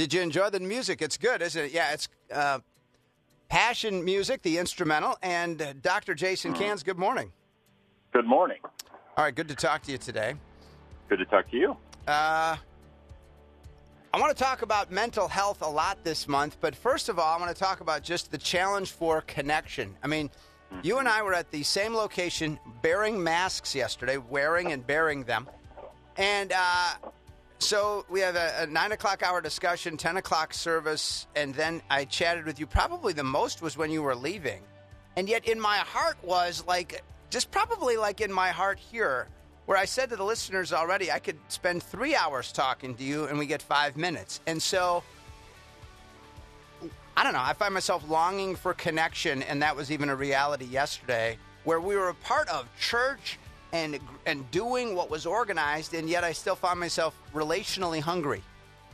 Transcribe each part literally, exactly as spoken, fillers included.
Did you enjoy the music? It's good, isn't it? Yeah, it's uh, Passion Music, the instrumental, and uh, Doctor Jason Cans, good morning. Good morning. All right, good to talk to you today. Good to talk to you. Uh, I want to talk about mental health a lot this month, but first of all, I want to talk about just the challenge for connection. I mean, mm-hmm. you and I were at the same location bearing masks yesterday, wearing and bearing them, and uh, so we have a, a nine o'clock hour discussion, ten o'clock service, and then I chatted with you. Probably the most was when you were leaving, and yet in my heart was like, just probably like in my heart here, where I said to the listeners already, I could spend three hours talking to you and we get five minutes. And so, I don't know, I find myself longing for connection, and that was even a reality yesterday, where we were a part of church and and doing what was organized, and yet I still found myself relationally hungry.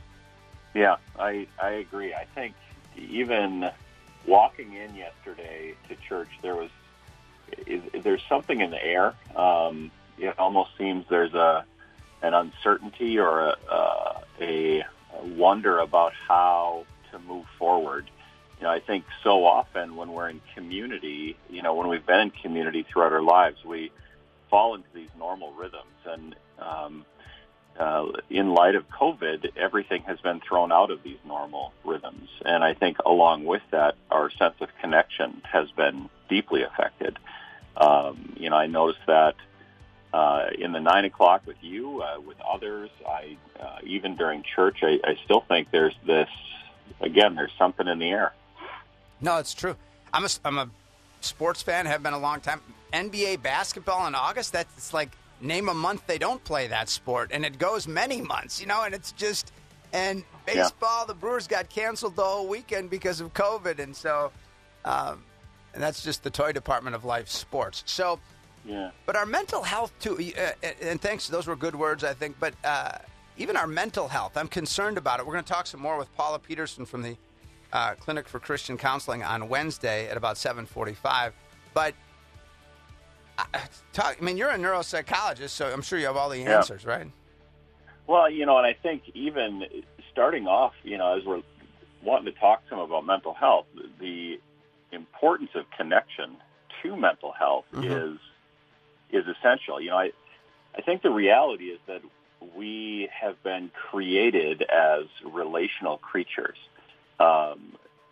Yeah, I, I agree. I think even walking in yesterday to church, there was is, there's something in the air. Um, It almost seems there's a an uncertainty or a, uh, a, a wonder about how to move forward. You know, I think so often when we're in community, you know, when we've been in community throughout our lives, we fall into these normal rhythms. And um, uh, in light of COVID, everything has been thrown out of these normal rhythms. And I think along with that, our sense of connection has been deeply affected. Um, you know, I noticed that Uh, in the nine o'clock with you, uh, with others, I uh, even during church, I, I still think there's this, again, there's something in the air. No, it's true. I'm a, I'm a sports fan, have been a long time. N B A basketball in August, that's like, name a month they don't play that sport, and it goes many months, you know, and it's just, and baseball, yeah. The Brewers got canceled the whole weekend because of COVID, and so, um, and that's just the toy department of life sports. So, yeah. But our mental health, too, uh, and thanks, those were good words, I think, but uh, even our mental health, I'm concerned about it. We're going to talk some more with Paula Peterson from the uh, Clinic for Christian Counseling on Wednesday at about seven forty-five. But, uh, talk, I mean, you're a neuropsychologist, so I'm sure you have all the answers, yeah. right? Well, you know, and I think even starting off, you know, as we're wanting to talk to them about mental health, the importance of connection to mental health mm-hmm. is is essential. You know, I, I think the reality is that we have been created as relational creatures. Um,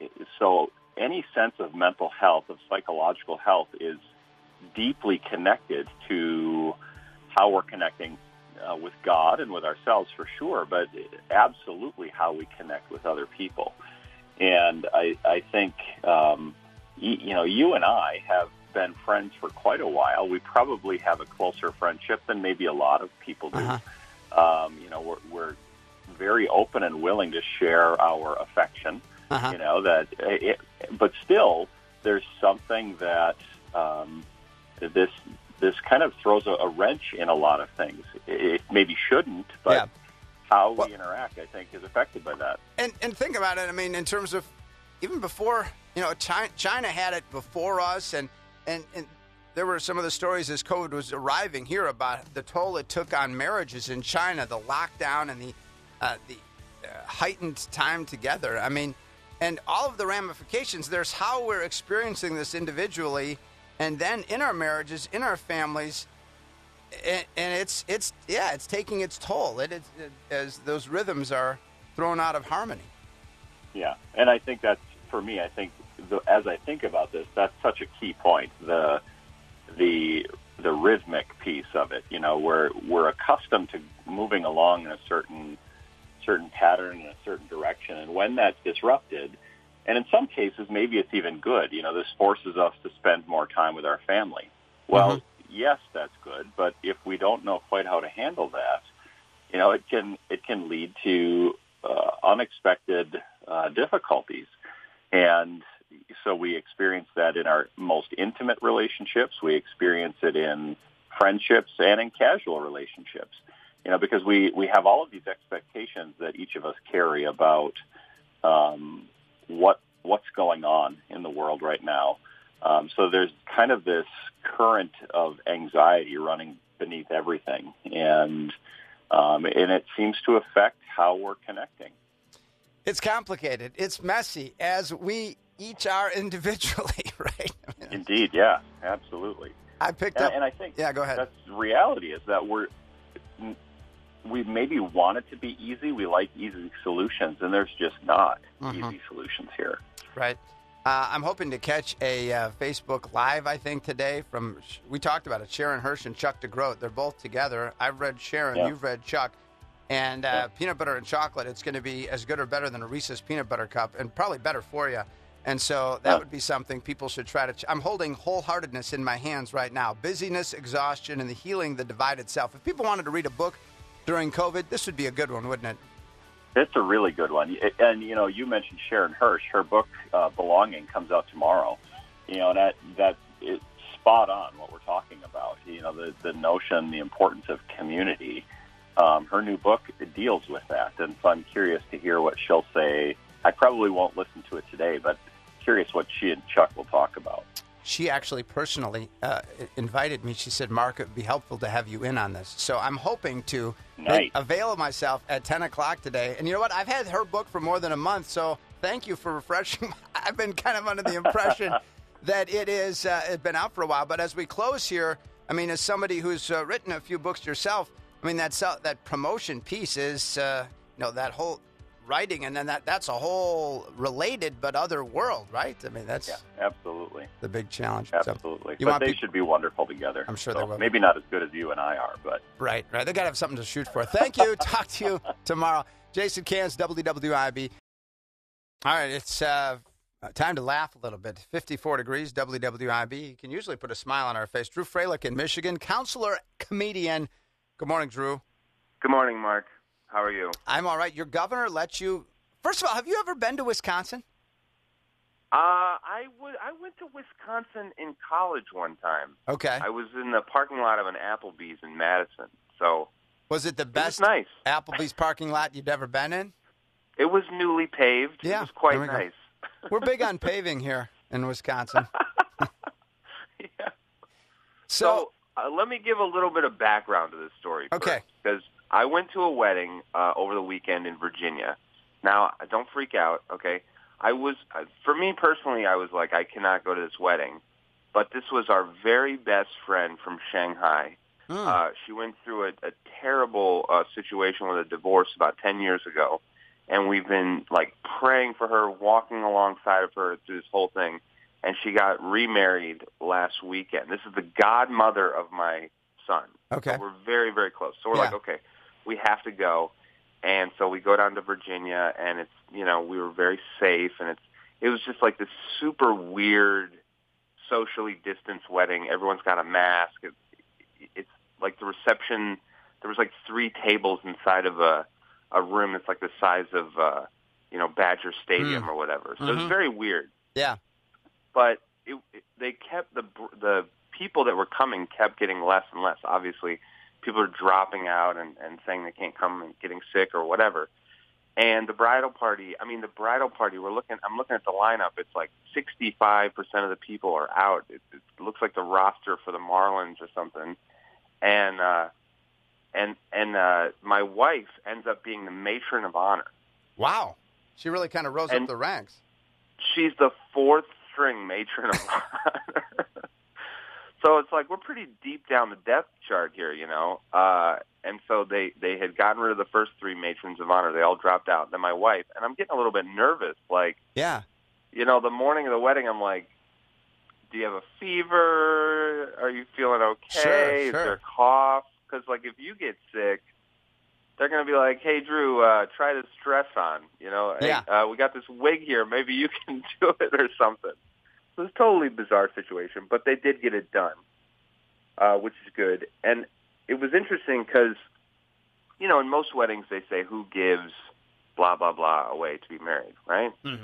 so any sense of mental health, of psychological health, is deeply connected to how we're connecting uh, with God and with ourselves for sure, but absolutely how we connect with other people. And I, I think, um, y- you know, you and I have been friends for quite a while. We probably have a closer friendship than maybe a lot of people do. Uh-huh. Um, you know, we're, we're very open and willing to share our affection. Uh-huh. You know that, it, but still, there's something that um, this this kind of throws a, a wrench in a lot of things. It maybe shouldn't, but yeah. how well, we interact, I think, is affected by that. And and think about it. I mean, in terms of even before, you know, China, China had it before us, and. And, and there were some of the stories as COVID was arriving here about the toll it took on marriages in China, the lockdown and the uh, the uh, heightened time together. I mean, and all of the ramifications. There's how we're experiencing this individually, and then in our marriages, in our families, and, and it's it's yeah, it's taking its toll. It, it, it as those rhythms are thrown out of harmony. Yeah, and I think that's for me. I think. The, as I think about this, that's such a key point. The the the rhythmic piece of it. You know, we're we're accustomed to moving along in a certain certain pattern in a certain direction, and when that's disrupted, and in some cases maybe it's even good. You know, this forces us to spend more time with our family. Well, mm-hmm. yes, that's good, but if we don't know quite how to handle that, you know, it can it can lead to uh, unexpected uh, difficulties, and so we experience that in our most intimate relationships. We experience it in friendships and in casual relationships, you know, because we, we have all of these expectations that each of us carry about um, what what's going on in the world right now. Um, so there's kind of this current of anxiety running beneath everything, and um, and it seems to affect how we're connecting. It's complicated. It's messy, as we each are individually, right? I mean, Indeed, yeah, absolutely. I picked and, up... And I think yeah, go ahead. That's the reality, is that we're... we maybe want it to be easy. We like easy solutions, and there's just not mm-hmm. easy solutions here. Right. Uh, I'm hoping to catch a uh, Facebook Live, I think, today from, we talked about it, Sharon Hirsch and Chuck DeGroat. They're both together. I've read Sharon, yeah. You've read Chuck. And uh, yeah. peanut butter and chocolate, it's going to be as good or better than a Reese's peanut butter cup, and probably better for you. And so that yeah. would be something people should try to... Ch- I'm holding Wholeheartedness in my hands right now. Busyness, exhaustion, and the healing the divided self. If people wanted to read a book during COVID, this would be a good one, wouldn't it? It's a really good one. And, you know, you mentioned Sharon Hirsch. Her book, uh, Belonging, comes out tomorrow. You know, and that, that is spot on what we're talking about. You know, the, the notion, the importance of community. Um, her new book deals with that. And so I'm curious to hear what she'll say. I probably won't listen to it today, but curious what she and Chuck will talk about. She actually personally uh, invited me. She said, Mark, it would be helpful to have you in on this. So I'm hoping to nice. avail of myself at ten o'clock today. And you know what? I've had her book for more than a month, so thank you for refreshing. I've been kind of under the impression that it is uh, it's been out for a while. But as we close here, I mean, as somebody who's uh, written a few books yourself, I mean, that, that promotion piece is, uh, you know, that whole writing, and then that that's a whole related but other world, right? I mean, that's yeah, absolutely the big challenge. Absolutely. So you but want they people, should be wonderful together. I'm sure so they will. Maybe not as good as you and I are, but... Right, right. They got to have something to shoot for. Thank you. Talk to you tomorrow. Jason Cans, W W I B. All right, it's uh, time to laugh a little bit. fifty-four degrees, W W I B. You can usually put a smile on our face. Drew Froelich in Michigan, counselor, comedian. Good morning, Drew. Good morning, Mark. How are you? I'm all right. Your governor lets you... First of all, have you ever been to Wisconsin? Uh, I, w- I went to Wisconsin in college one time. Okay. I was in the parking lot of an Applebee's in Madison. So was it the best it was nice. Applebee's parking lot you'd ever been in? It was newly paved. Yeah, it was quite we nice. We're big on paving here in Wisconsin. yeah. So, so uh, let me give a little bit of background to this story. Okay. Because I went to a wedding uh, over the weekend in Virginia. Now, don't freak out, okay? I was, for me personally, I was like, I cannot go to this wedding. But this was our very best friend from Shanghai. Mm. Uh, she went through a, a terrible uh, situation with a divorce about ten years ago. And we've been, like, praying for her, walking alongside of her through this whole thing. And she got remarried last weekend. This is the godmother of my son. Okay. So we're very, very close. So we're yeah. like, okay, we have to go. And so we go down to Virginia, and it's, you know, we were very safe, and it's, it was just like this super weird, socially distanced wedding. Everyone's got a mask. It, it's like the reception, there was like three tables inside of a, a room that's like the size of, uh, you know, Badger Stadium mm. or whatever. So mm-hmm. it was very weird. Yeah. But it, it, they kept, the the people that were coming kept getting less and less, obviously. People are dropping out and, and saying they can't come and getting sick or whatever. And the bridal party, I mean, the bridal party, we're looking, I'm looking at the lineup. It's like sixty-five percent of the people are out. It, it looks like the roster for the Marlins or something. And, uh, and, and, uh, my wife ends up being the matron of honor. Wow. She really kind of rose and up the ranks. She's the fourth string matron of honor. So it's like we're pretty deep down the depth chart here, you know. Uh, and so they, they had gotten rid of the first three matrons of honor. They all dropped out. Then my wife, and I'm getting a little bit nervous. Like, yeah, you know, the morning of the wedding, I'm like, do you have a fever? Are you feeling okay? Sure, Is sure. there a cough? Because, like, if you get sick, they're going to be like, hey, Drew, uh, try this dress on. You know, yeah. hey, uh, we got this wig here. Maybe you can do it or something. It was a totally bizarre situation, but they did get it done, uh, which is good. And it was interesting because, you know, in most weddings they say who gives blah, blah, blah away to be married, right? Mm-hmm.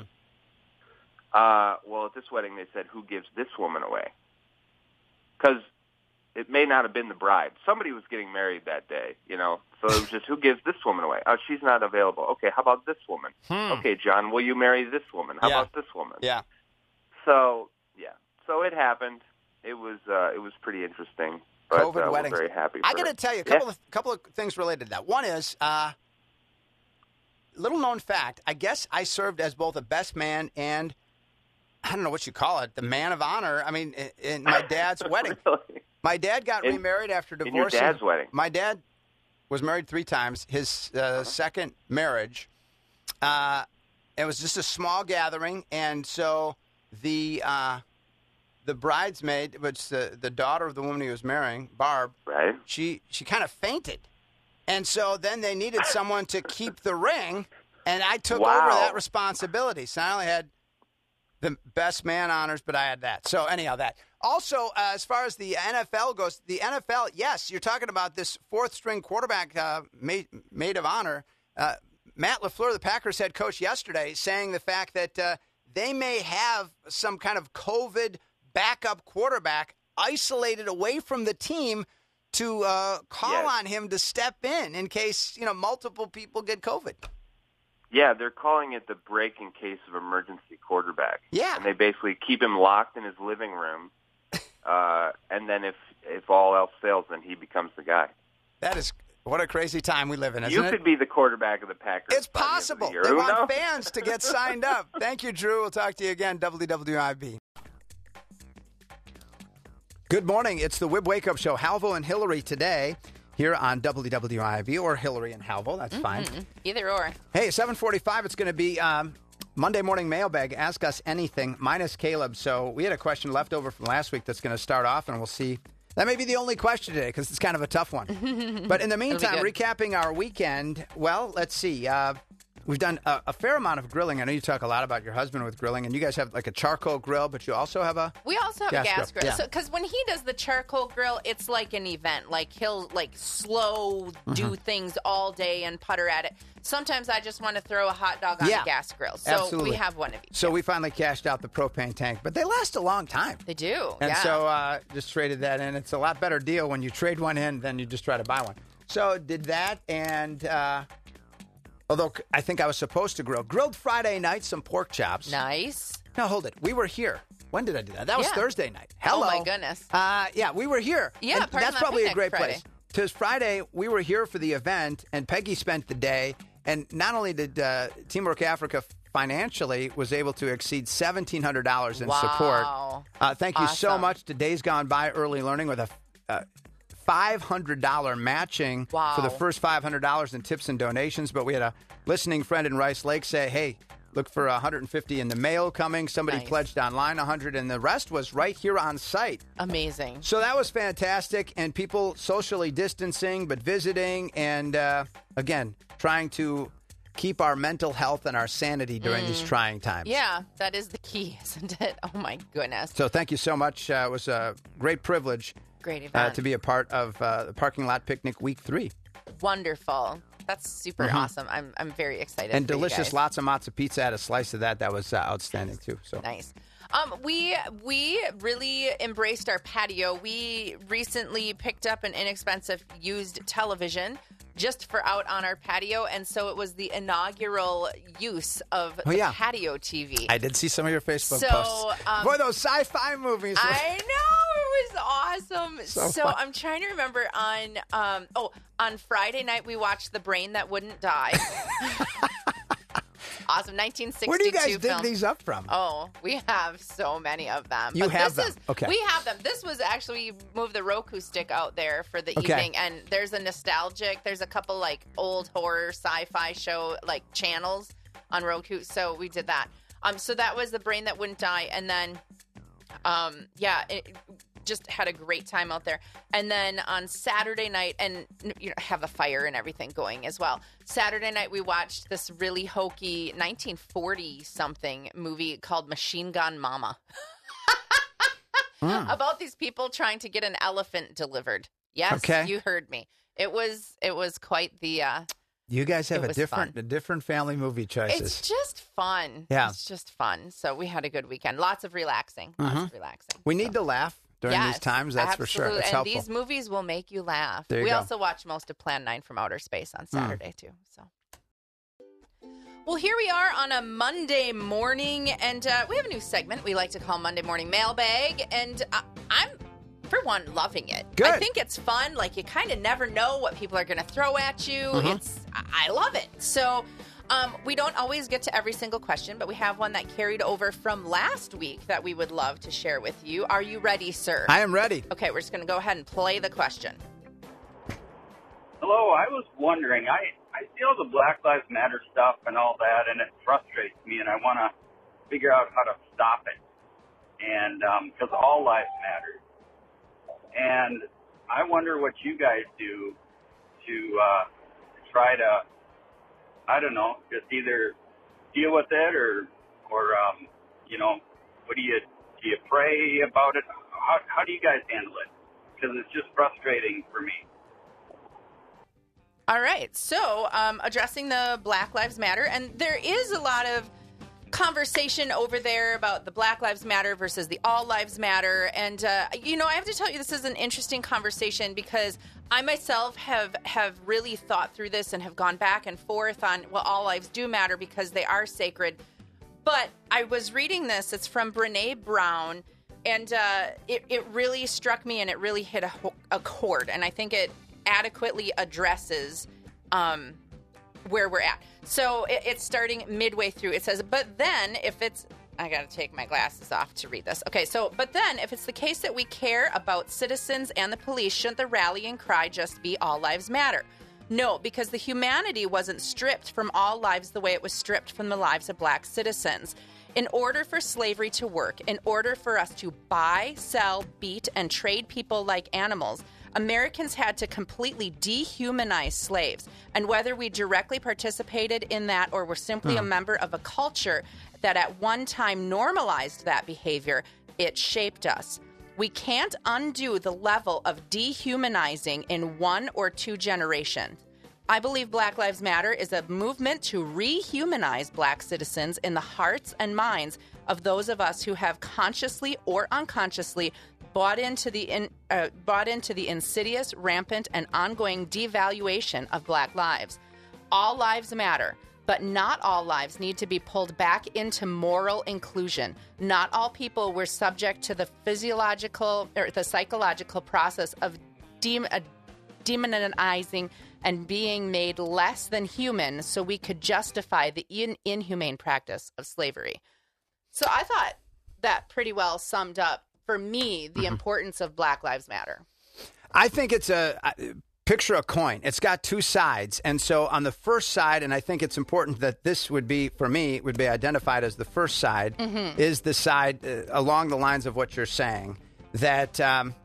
Uh, well, at this wedding they said who gives this woman away. Because it may not have been the bride. Somebody was getting married that day, you know, so it was just who gives this woman away? Oh, she's not available. Okay, how about this woman? Hmm. Okay, John, will you marry this woman? How yeah. about this woman? Yeah. So, yeah. So it happened. It was uh, it was pretty interesting. But, COVID uh, weddings. We're very happy for I got to her. tell you a couple yeah. of couple of things related to that. One is, uh, little known fact, I guess I served as both a best man and, I don't know what you call it, the man of honor. I mean, in, in my dad's wedding. Really? My dad got In- remarried after in divorcing. your dad's wedding? My dad was married three times. His uh, uh-huh. second marriage, uh, it was just a small gathering, and so the uh, the bridesmaid, which the the daughter of the woman he was marrying, Barb, Right. she she kind of fainted, and so then they needed someone to keep the ring, and I took Wow. over that responsibility. So I only had the best man honors, but I had that. So anyhow, that. Also, uh, as far as the N F L goes, the N F L, yes, you're talking about this fourth-string quarterback uh, maid, maid of honor. Uh, Matt LaFleur, the Packers head coach, yesterday saying the fact that uh, they may have some kind of COVID backup quarterback isolated away from the team to uh, call Yes. on him to step in in case, you know, multiple people get COVID. Yeah, they're calling it the break in case of emergency quarterback. Yeah. And they basically keep him locked in his living room, uh, and then if if all else fails, then he becomes the guy. That is what a crazy time we live in, isn't You it? could be the quarterback of the Packers. It's by the end of the possible. year. They Who want knows? fans to get signed up. Thank you, Drew. We'll talk to you again, W W I B. Good morning. It's the Wib Wake Up Show. Halvo and Hillary today here on W W I B, or Hillary and Halvo. That's fine. Either or. Hey, seven forty-five, it's going to be um, Monday morning mailbag. Ask us anything, minus Caleb. So we had a question left over from last week that's going to start off, and we'll see. That may be the only question today because it's kind of a tough one. But in the meantime, good. recapping our weekend, well, let's see. Uh, we've done a, a fair amount of grilling. I know you talk a lot about your husband with grilling, and you guys have like a charcoal grill, but you also have a... We also have Gas a gas grill, grill. yeah. So, because when he does the charcoal grill, it's like an event. Like he'll like slow do Mm-hmm. things all day and putter at it. Sometimes I just want to throw a hot dog on Yeah, a gas grill. So absolutely. we have one of each. So we finally cashed out the propane tank, but they last a long time. They do. And yeah. so uh, just traded that in. It's a lot better deal when you trade one in than you just try to buy one. So did that, and uh, although I think I was supposed to grill. Grilled Friday night, some pork chops. Nice. No, hold it. We were here. When did I do that? That was Yeah. Thursday night. Hello. Oh, my goodness. Uh, yeah, we were here. Yeah, And Parking that's Lot probably a Picnic great Friday. place. Because Friday, we were here for the event, and Peggy spent the day. And not only did uh, Teamwork Africa financially was able to exceed seventeen hundred dollars in Wow. support. Uh, thank you so Awesome. much to Days Gone By Early Learning with a uh, five hundred dollars matching Wow. for the first five hundred dollars in tips and donations. But we had a listening friend in Rice Lake say, hey, look for one hundred fifty in the mail coming. Somebody Nice. pledged online one hundred, and the rest was right here on site. Amazing. So that was fantastic, and people socially distancing but visiting, and uh, again, trying to keep our mental health and our sanity during these trying times. Yeah, that is the key, isn't it? Oh, my goodness. So thank you so much. Uh, it was a great privilege Great uh, event. to be a part of uh, the Parking Lot Picnic Week three. Wonderful. That's super awesome. I'm I'm very excited. And for you delicious, guys. lots and lots of pizza. I had a slice of that. That was uh, outstanding, too. So Nice. Um, we we really embraced our patio. We recently picked up an inexpensive used television just for out on our patio, and so it was the inaugural use of Oh, the yeah. patio T V. I did see some of your Facebook So, posts. um, Boy, those sci-fi movies. were- I know, it was awesome. So So, fun. I'm trying to remember on um oh on Friday night we watched The Brain That Wouldn't Die. Awesome, nineteen sixty-two Where do you guys dig film. these up from? Oh, we have so many of them. You but have this them. Is, Okay. We have them. This was actually, we moved the Roku stick out there for the Okay. evening, and there's a nostalgic, there's a couple like old horror sci-fi show like channels on Roku, so we did that. Um, so that was The Brain That Wouldn't Die, and then, um, yeah, it, just had a great time out there. And then on Saturday night, and you know, have a fire and everything going as well. Saturday night, we watched this really hokey nineteen forty something movie called Machine Gun Mama. About these people trying to get an elephant delivered. Yes, Okay. you heard me. It was it was quite the. Uh, You guys have It a was different, fun. a different family movie choices. it's just fun. Yeah. It's just fun. So we had a good weekend. Lots of relaxing. Lots of relaxing. we need to laugh during Yes, these times. That's for sure. absolutely. It's and helpful. these movies will make you laugh. There you we go. also watch most of Plan nine from Outer Space on Saturday, too. So, well, here we are on a Monday morning, and uh, we have a new segment we like to call Monday Morning Mailbag, and I- I'm, for one, loving it. Good. I think it's fun. Like, you kind of never know what people are going to throw at you. Mm-hmm. It's I I love it. So, Um, we don't always get to every single question, but we have one that carried over from last week that we would love to share with you. Are you ready, sir? I am ready. Okay, we're just going to go ahead and play the question. Hello, I was wondering, I, I see all the Black Lives Matter stuff and all that, and it frustrates me, and I want to figure out how to stop it, and because um, all lives matter. And I wonder what you guys do to uh, try to, I don't know, just either deal with it or, or um, you know, what do you, do you pray about it? How, how do you guys handle it? Because it's just frustrating for me. All right. So, um, addressing the Black Lives Matter, and there is a lot of conversation over there about the Black Lives Matter versus the All Lives Matter. And, uh, you know, I have to tell you, this is an interesting conversation because I myself have, have really thought through this and have gone back and forth on, well, all lives do matter because they are sacred. But I was reading this. It's from Brene Brown, and uh, it, it really struck me and it really hit a, a chord. And I think it adequately addresses um, where we're at. So it, it's starting midway through. It says, but then if it's, I got to take my glasses off to read this. Okay, so, but then if it's the case that we care about citizens and the police, shouldn't the rallying cry just be all lives matter? No, because the humanity wasn't stripped from all lives the way it was stripped from the lives of black citizens. In order for slavery to work, in order for us to buy, sell, beat, and trade people like animals, Americans had to completely dehumanize slaves. And whether we directly participated in that or were simply Hmm. a member of a culture that at one time normalized that behavior, it shaped us. We can't undo the level of dehumanizing in one or two generations. I believe Black Lives Matter is a movement to rehumanize black citizens in the hearts and minds of those of us who have consciously or unconsciously bought into the in, uh, bought into the insidious, rampant, and ongoing devaluation of black lives. All lives matter, but not all lives need to be pulled back into moral inclusion. Not all people were subject to the physiological or the psychological process of dem- uh, demonizing and being made less than human so we could justify the in- inhumane practice of slavery. So I thought that pretty well summed up, for me, the mm-hmm. importance of Black Lives Matter. I think it's a uh, picture a coin. It's got two sides. And so on the first side, and I think it's important that this would be, for me, would be identified as the first side, mm-hmm. is the side uh, along the lines of what you're saying, that, um,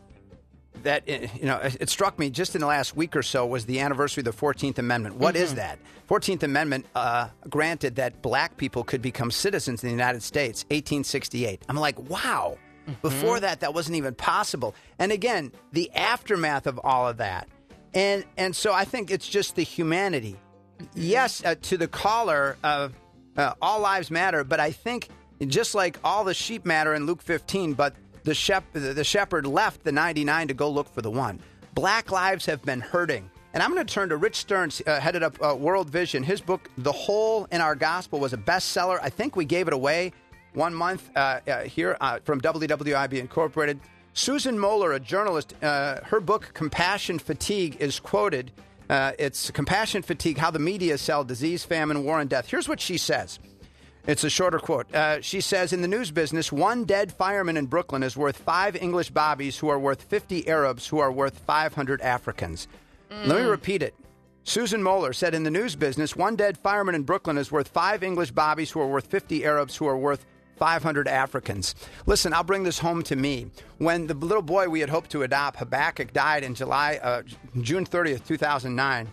that you know, it struck me just in the last week or so was the anniversary of the fourteenth Amendment. What mm-hmm. is that? fourteenth Amendment uh, granted that black people could become citizens in the United States, eighteen sixty-eight. I'm like, wow. Mm-hmm. Before that, that wasn't even possible. And again, the aftermath of all of that. And and so I think it's just the humanity. Yes, uh, to the caller, uh, uh, all lives matter, but I think just like all the sheep matter in Luke fifteen, but the, shep- the shepherd left the ninety-nine to go look for the one. Black lives have been hurting. And I'm going to turn to Rich Stearns, uh, headed up uh, World Vision. His book, The Hole in Our Gospel, was a bestseller. I think we gave it away one month uh, uh, here uh, from W W I B Incorporated. Susan Moeller, a journalist, uh, her book, Compassion Fatigue, is quoted. Uh, it's Compassion Fatigue, How the Media Sell Disease, Famine, War, and Death. Here's what she says. It's a shorter quote. Uh, she says, in the news business, one dead fireman in Brooklyn is worth five English bobbies who are worth fifty Arabs who are worth five hundred Africans. Mm. Let me repeat it. Susan Moeller said, in the news business, one dead fireman in Brooklyn is worth five English bobbies who are worth fifty Arabs who are worth five hundred Africans. Listen, I'll bring this home to me. When the little boy we had hoped to adopt, Habakkuk, died in July, uh, June thirtieth, two thousand nine,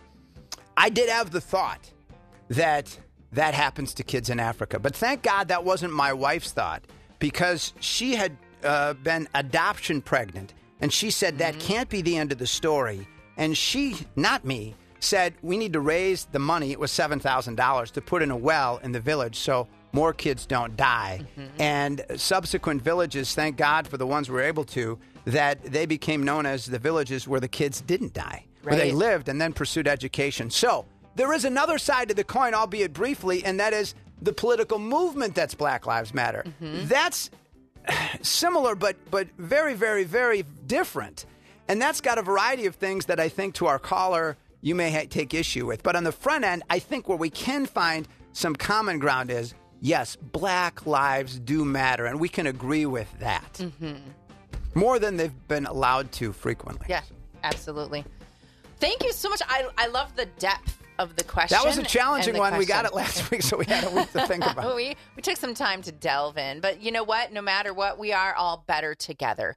I did have the thought that that happens to kids in Africa. But thank God that wasn't my wife's thought, because she had uh, been adoption pregnant, and she said mm-hmm. that can't be the end of the story. And she, not me, said we need to raise the money. It was seven thousand dollars to put in a well in the village so more kids don't die. Mm-hmm. And subsequent villages, thank God for the ones we were able to, that they became known as the villages where the kids didn't die, right. where they lived and then pursued education. So there is another side to the coin, albeit briefly, and that is the political movement that's Black Lives Matter. Mm-hmm. That's similar, but but very, very, very different. And that's got a variety of things that I think, to our caller, you may ha- take issue with. But on the front end, I think where we can find some common ground is, yes, black lives do matter, and we can agree with that. Mm-hmm. More than they've been allowed to frequently. Yeah, absolutely. Thank you so much. I, I love the depth of the question. That was a challenging one. Question. We got it last week, so we had a week to think about it. we, we took some time to delve in. But you know what? No matter what, we are all better together.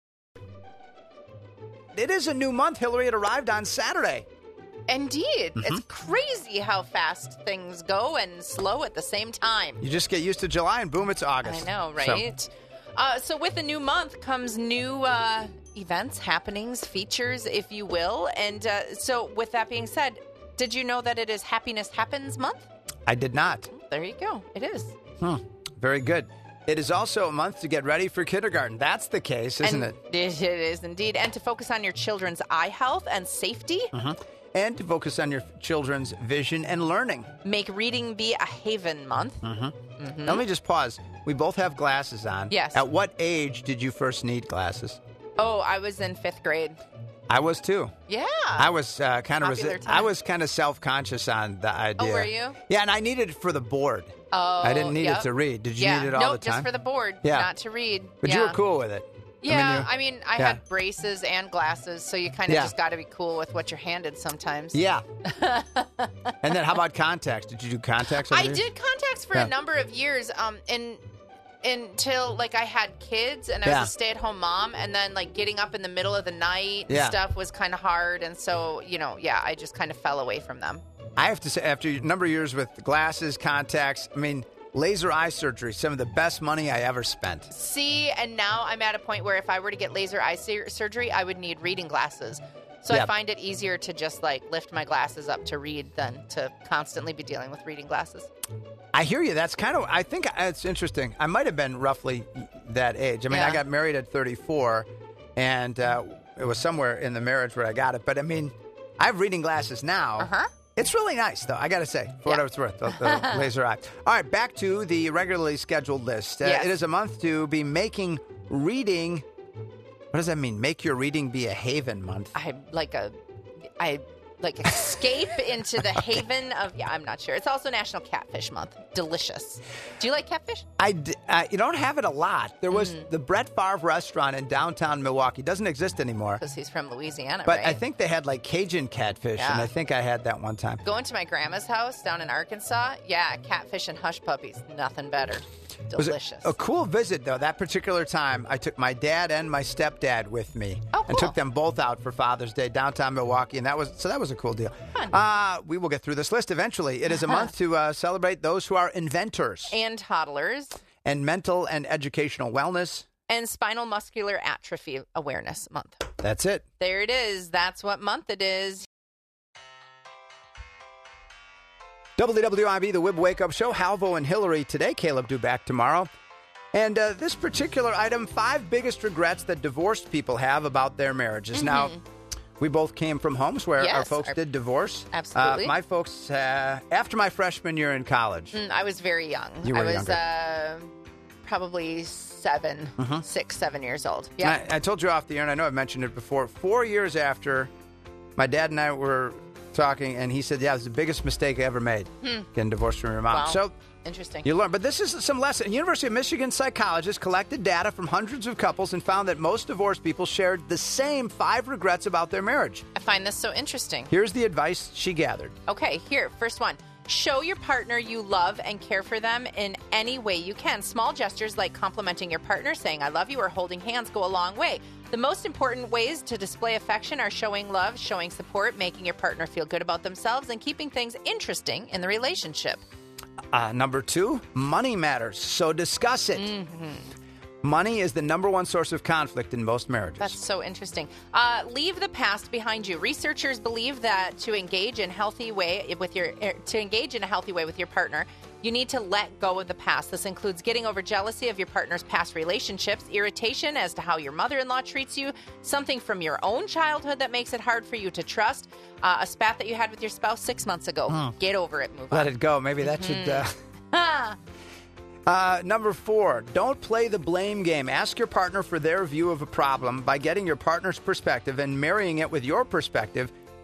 It is a new month, Hillary. It arrived on Saturday. Indeed. Mm-hmm. It's crazy how fast things go and slow at the same time. You just get used to July, and boom, it's August. I know, right? So, uh, so with a new month comes new uh, events, happenings, features, if you will. And uh, so with that being said, did you know that it is Happiness Happens Month? I did not. There you go. It is. Hmm. Very good. It is also a month to get ready for kindergarten. That's the case, isn't and it? It is indeed. And to focus on your children's eye health and safety. Mm-hmm. And to focus on your children's vision and learning. Make reading be a haven month. Mm-hmm. Mm-hmm. Let me just pause. We both have glasses on. Yes. At what age did you first need glasses? Oh, I was in fifth grade. I was too. Yeah. I was uh, kind of Popular resi- time. I was kind of self-conscious on the idea. Oh, were you? Yeah, and I needed it for the board. Oh, I didn't need yep. it to read. Did you yeah. need it all nope, the time? just for the board, yeah. not to read. But yeah. you were cool with it. Yeah, I mean, I, mean, I yeah. had braces and glasses, so you kind of Yeah. just got to be cool with what you're handed sometimes. Yeah. And then how about contacts? Did you do contacts? over I the years? did contacts for Yeah. a number of years, um, and until like I had kids and I Yeah. was a stay-at-home mom, and then like getting up in the middle of the night Yeah. and stuff was kind of hard, and so you know, yeah, I just kind of fell away from them. I have to say, after a number of years with glasses, contacts, I mean, laser eye surgery, some of the best money I ever spent. See, and now I'm at a point where if I were to get laser eye sur- surgery, I would need reading glasses. So Yeah. I find it easier to just like lift my glasses up to read than to constantly be dealing with reading glasses. I hear you. That's kind of, I think it's interesting. I might have been roughly that age. I mean, Yeah. I got married at thirty-four, and uh, it was somewhere in the marriage where I got it. But I mean, I have reading glasses now. Uh-huh. It's really nice, though, I got to say, for Yeah. what it's worth, the, the laser eye. All right, back to the regularly scheduled list. Uh, Yes. It is a month to be making reading, what does that mean? Make your reading be a haven month. I like a, I like escape into the haven of. Yeah, I'm not sure. It's also National Catfish Month. Delicious. Do you like catfish? I d- uh, you don't have it a lot. There was Mm. the Brett Favre restaurant in downtown Milwaukee. Doesn't exist anymore. Because he's from Louisiana, But right? I think they had like Cajun catfish, and Yeah. I think I had that one time. Going to my grandma's house down in Arkansas, yeah, catfish and hush puppies, nothing better. It was a- Delicious. A, cool visit, though. That particular time, I took my dad and my stepdad with me, Oh, and cool. took them both out for Father's Day downtown Milwaukee, and that was so that was a cool deal. Fun. Uh, we will get through this list eventually. It is a month to uh, celebrate those who are inventors And toddlers. and mental and educational wellness. And Spinal Muscular Atrophy Awareness Month. That's it. There it is. That's what month it is. W W I B, the Wib Wake Up Show. Halvo and Hillary today. Caleb due back tomorrow. And uh, this particular item, five biggest regrets that divorced people have about their marriages. Now, we both came from homes where our Yes, folks our- did divorce. Absolutely. Uh, my folks, uh, after my freshman year in college. Mm, I was very young. You were I was younger. uh, probably seven, Mm-hmm. six, seven years old. Yeah. I, I told you off the air, and I know I've mentioned it before. Four years after, my dad and I were talking, and he said, yeah, it was the biggest mistake I ever made, getting divorced from your mom. Hmm. Wow. So Interesting. you learn. But this is some lesson. University of Michigan psychologists collected data from hundreds of couples and found that most divorced people shared the same five regrets about their marriage. I find this so interesting. Here's the advice she gathered. Okay, here, first one. Show your partner you love and care for them in any way you can. Small gestures like complimenting your partner, saying I love you, or holding hands go a long way. The most important ways to display affection are showing love, showing support, making your partner feel good about themselves, and keeping things interesting in the relationship. Uh, number two, money matters, so discuss it. Mm-hmm. Money is the number one source of conflict in most marriages. That's so interesting. Uh, leave the past behind you. Researchers believe that to engage in healthy way with your er, to engage in a healthy way with your partner, you need to let go of the past. This includes getting over jealousy of your partner's past relationships, irritation as to how your mother-in-law treats you, something from your own childhood that makes it hard for you to trust, uh, a spat that you had with your spouse six months ago. Get over it. Move Let on. it go. Maybe that should. Uh... Ah. Uh, number four, don't play the blame game. Ask your partner for their view of a problem. By getting your partner's perspective and marrying it with your perspective,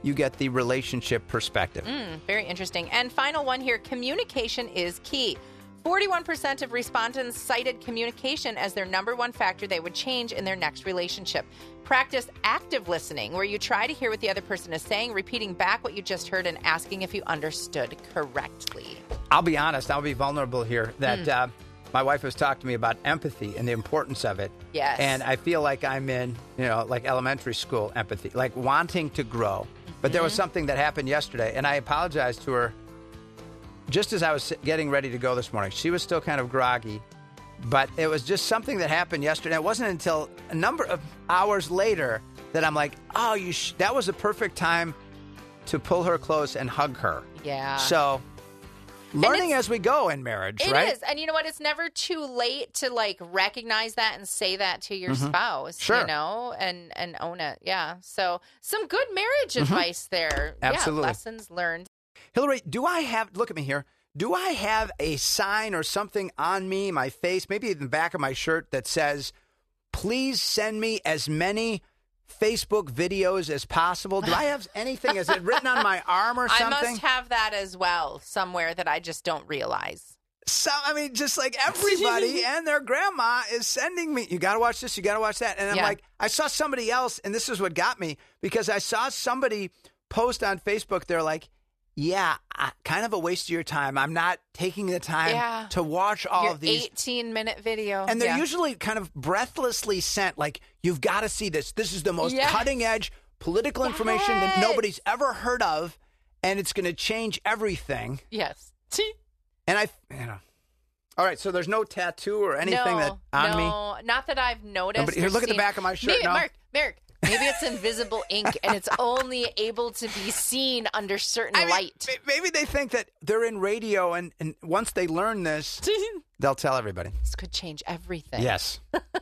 you get the relationship perspective. Mm, very interesting. And final one here, communication is key. forty-one percent of respondents cited communication as their number one factor they would change in their next relationship. Practice active listening, where you try to hear what the other person is saying, repeating back what you just heard, and asking if you understood correctly. I'll be honest, I'll be vulnerable here, that Mm. uh, my wife has talked to me about empathy and the importance of it. Yes. And I feel like I'm in, you know, like elementary school empathy, like wanting to grow. But there was something that happened yesterday, and I apologized to her just as I was getting ready to go this morning. She was still kind of groggy, but it was just something that happened yesterday. It wasn't until a number of hours later that I'm like, oh, you sh- that was a perfect time to pull her close and hug her. Yeah. So learning it's- as we go in marriage, It right? is. And you know what? It's never too late to like recognize that and say that to your spouse, Sure. you know, and, and own it. Yeah. So some good marriage advice there. Absolutely. Yeah, lessons learned. Hillary, do I have, look at me here, do I have a sign or something on me, my face, maybe in the back of my shirt that says, please send me as many Facebook videos as possible? Do I have anything? Is it written on my arm or something? I must have that as well somewhere that I just don't realize. So, I mean, just like everybody and their grandma is sending me, you got to watch this, you got to watch that. And I'm Yeah. like, I saw somebody else, and this is what got me, because I saw somebody post on Facebook, they're like, yeah, I, kind of a waste of your time. I'm not taking the time Yeah. to watch all Your of these. eighteen-minute video. And they're Yeah. usually kind of breathlessly sent, like, you've got to see this. This is the most Yes. cutting-edge political information that Yes. nobody's ever heard of, and it's going to change everything. Yes. And I, you know. All right, so there's no tattoo or anything no, that on me? no, not that I've noticed. No, but here, or look at the seen. back of my shirt, Maybe, no? Mark, Mark, maybe it's invisible ink and it's only able to be seen under certain I mean, light. may- maybe they think that they're in radio, and, and once they learn this, they'll tell everybody. This could change everything. Yes.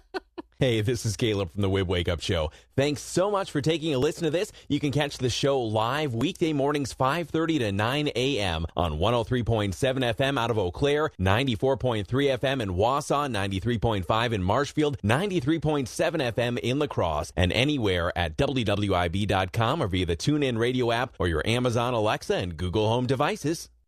Hey, this is Caleb from the Wib Wake Up Show. Thanks so much for taking a listen to this. You can catch the show live weekday mornings five thirty to nine a.m. on one oh three point seven F M out of Eau Claire, ninety-four point three F M in Wausau, ninety-three point five in Marshfield, ninety-three point seven F M in La Crosse, and anywhere at W W I B dot com or via the TuneIn Radio app or your Amazon Alexa and Google Home devices.